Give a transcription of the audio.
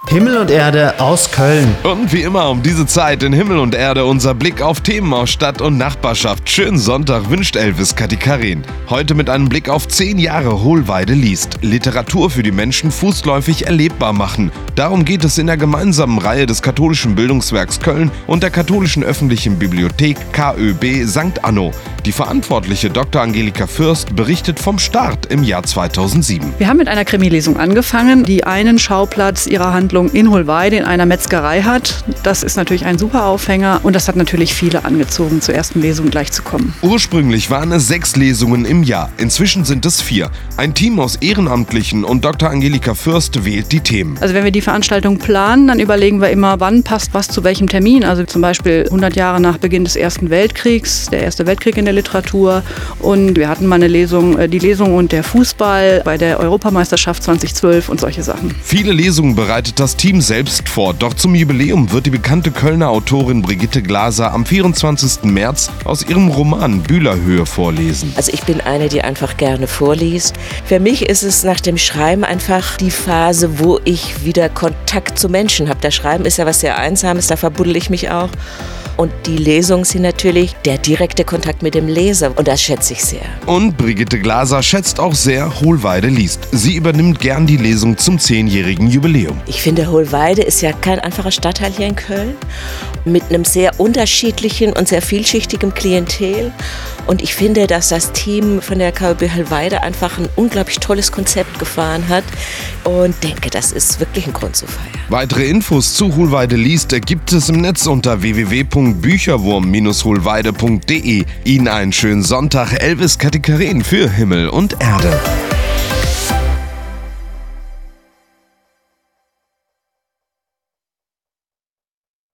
Himmel und Erde aus Köln. Und wie immer um diese Zeit in Himmel und Erde unser Blick auf Themen aus Stadt und Nachbarschaft. Schönen Sonntag wünscht Elvis Katikarin. Heute mit einem Blick auf 10 Jahre Hohlweide liest. Literatur für die Menschen fußläufig erlebbar machen. Darum geht es in der gemeinsamen Reihe des Katholischen Bildungswerks Köln und der Katholischen Öffentlichen Bibliothek KÖB St. Anno. Die verantwortliche Dr. Angelika Fürst berichtet vom Start im Jahr 2007. Wir haben mit einer Krimilesung angefangen, die einen Schauplatz ihrer Handlung in Hohlweide in einer Metzgerei hat. Das ist natürlich ein super Aufhänger und das hat natürlich viele angezogen, zur ersten Lesung gleich zu kommen. Ursprünglich waren es 6 Lesungen im Jahr, inzwischen sind es 4. Ein Team aus Ehrenamtlichen und Dr. Angelika Fürst wählt die Themen. Also wenn wir die Veranstaltung planen, dann überlegen wir immer, wann passt was zu welchem Termin. Also zum Beispiel 100 Jahre nach Beginn des Ersten Weltkriegs, der Erste Weltkrieg in der Literatur. Und wir hatten mal eine Lesung, die Lesung und der Fußball bei der Europameisterschaft 2012 und solche Sachen. Viele Lesungen bereitet das Team selbst vor, doch zum Jubiläum wird die bekannte Kölner Autorin Brigitte Glaser am 24. März aus ihrem Roman Bühlerhöhe vorlesen. Also ich bin eine, die einfach gerne vorliest. Für mich ist es nach dem Schreiben einfach die Phase, wo ich wieder Kontakt zu Menschen habe. Das Schreiben ist ja was sehr Einsames, da verbuddel ich mich auch. Und die Lesungen sind natürlich der direkte Kontakt mit dem Leser und das schätze ich sehr. Und Brigitte Glaser schätzt auch sehr Hohlweide liest. Sie übernimmt gern die Lesung zum 10-jährigen Jubiläum. Ich finde, Hohlweide ist ja kein einfacher Stadtteil hier in Köln mit einem sehr unterschiedlichen und sehr vielschichtigen Klientel. Und ich finde, dass das Team von der KÖB Hohlweide einfach ein unglaublich tolles Konzept gefahren hat und denke, das ist wirklich ein Grund zu feiern. Weitere Infos zu Hohlweide liest gibt es im Netz unter www.bücherwurm-hohlweide.de. Ihnen einen schönen Sonntag, Elvis Katikarin für Himmel und Erde.